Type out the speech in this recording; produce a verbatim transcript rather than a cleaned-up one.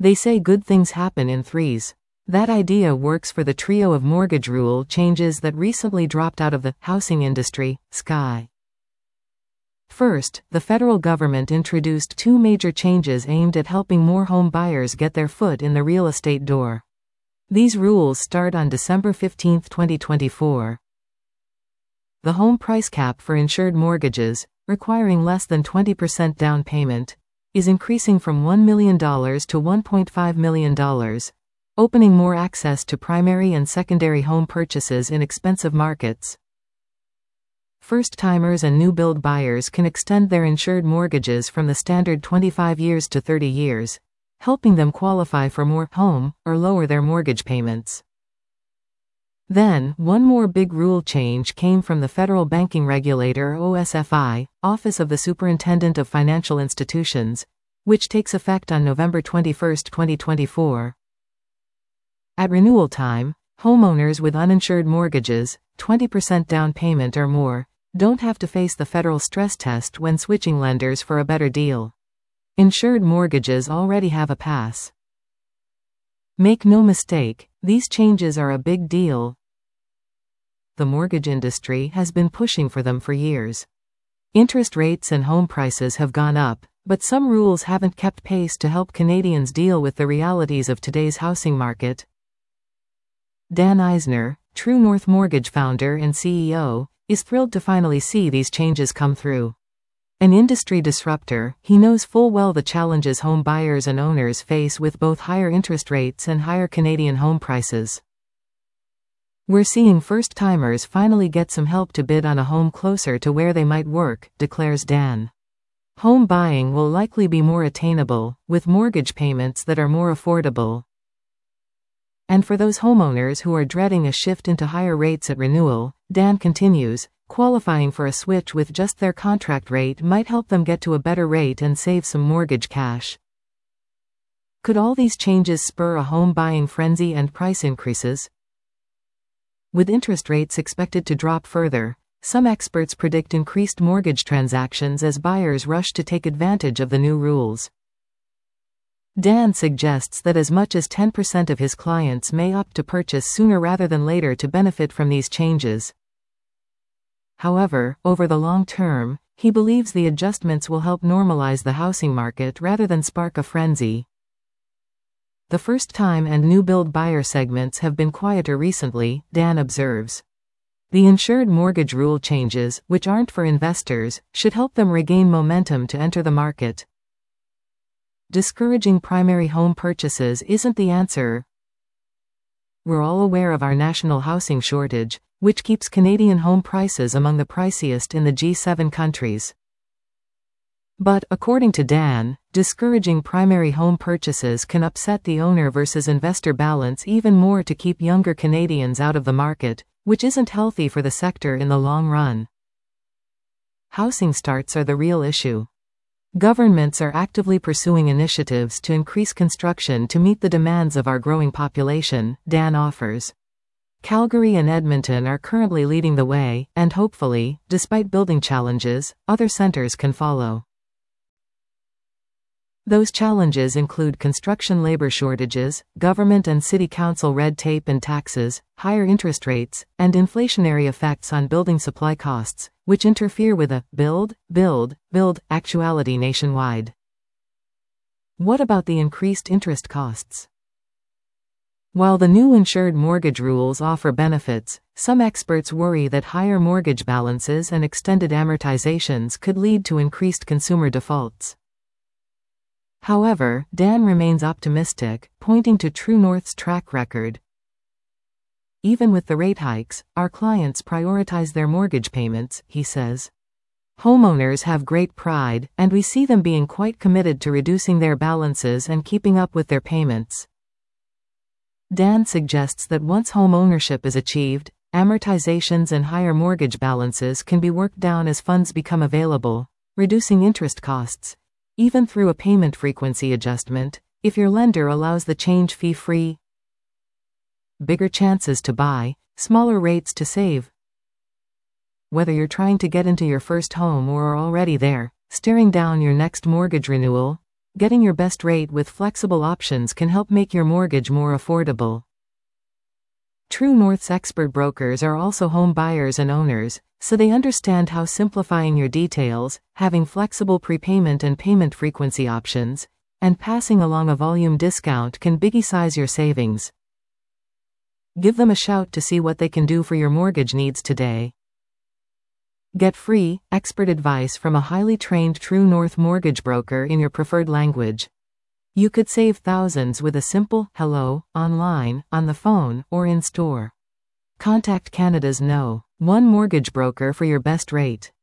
They say good things happen in threes. That idea works for the trio of mortgage rule changes that recently dropped out of the housing industry, Sky. First, the federal government introduced two major changes aimed at helping more home buyers get their foot in the real estate door. These rules start on December fifteenth, twenty twenty-four. The home price cap for insured mortgages, requiring less than twenty percent down payment, is increasing from one million dollars to one point five million dollars, opening more access to primary and secondary home purchases in expensive markets. First-timers and new-build buyers can extend their insured mortgages from the standard twenty-five years to thirty years, helping them qualify for more home or lower their mortgage payments. Then, one more big rule change came from the federal banking regulator O S F I, Office of the Superintendent of Financial Institutions, which takes effect on November twenty-first, twenty twenty-four. At renewal time, homeowners with uninsured mortgages, twenty percent down payment or more, don't have to face the federal stress test when switching lenders for a better deal. Insured mortgages already have a pass. Make no mistake, these changes are a big deal. The mortgage industry has been pushing for them for years. Interest rates and home prices have gone up, but some rules haven't kept pace to help Canadians deal with the realities of today's housing market. Dan Eisner, True North Mortgage founder and C E O, is thrilled to finally see these changes come through. An industry disruptor, he knows full well the challenges home buyers and owners face with both higher interest rates and higher Canadian home prices. We're seeing first-timers finally get some help to bid on a home closer to where they might work, declares Dan. Home buying will likely be more attainable, with mortgage payments that are more affordable. And for those homeowners who are dreading a shift into higher rates at renewal, Dan continues, qualifying for a switch with just their contract rate might help them get to a better rate and save some mortgage cash. Could all these changes spur a home buying frenzy and price increases? With interest rates expected to drop further, some experts predict increased mortgage transactions as buyers rush to take advantage of the new rules. Dan suggests that as much as ten percent of his clients may opt to purchase sooner rather than later to benefit from these changes. However, over the long term, he believes the adjustments will help normalize the housing market rather than spark a frenzy. The first-time and new-build buyer segments have been quieter recently, Dan observes. The insured mortgage rule changes, which aren't for investors, should help them regain momentum to enter the market. Discouraging primary home purchases isn't the answer. We're all aware of our national housing shortage, which keeps Canadian home prices among the priciest in the G seven countries. But, according to Dan, discouraging primary home purchases can upset the owner versus investor balance even more to keep younger Canadians out of the market, which isn't healthy for the sector in the long run. Housing starts are the real issue. Governments are actively pursuing initiatives to increase construction to meet the demands of our growing population, Dan offers. Calgary and Edmonton are currently leading the way, and hopefully, despite building challenges, other centers can follow. Those challenges include construction labor shortages, government and city council red tape and taxes, higher interest rates, and inflationary effects on building supply costs, which interfere with a build, build, build actuality nationwide. What about the increased interest costs? While the new insured mortgage rules offer benefits, some experts worry that higher mortgage balances and extended amortizations could lead to increased consumer defaults. However, Dan remains optimistic, pointing to True North's track record. Even with the rate hikes, our clients prioritize their mortgage payments, he says. Homeowners have great pride, and we see them being quite committed to reducing their balances and keeping up with their payments. Dan suggests that once home ownership is achieved, amortizations and higher mortgage balances can be worked down as funds become available, reducing interest costs, even through a payment frequency adjustment, if your lender allows the change fee-free. Bigger chances to buy, smaller rates to save. Whether you're trying to get into your first home or are already there, staring down your next mortgage renewal, Getting your best rate with flexible options can help make your mortgage more affordable. True North's expert brokers are also home buyers and owners, so they understand how simplifying your details, having flexible prepayment and payment frequency options, and passing along a volume discount can biggie size your savings. Give them a shout to see what they can do for your mortgage needs today. Get free, expert advice from a highly trained True North mortgage broker in your preferred language. You could save thousands with a simple hello, online, on the phone, or in store. Contact Canada's No. one mortgage broker for your best rate.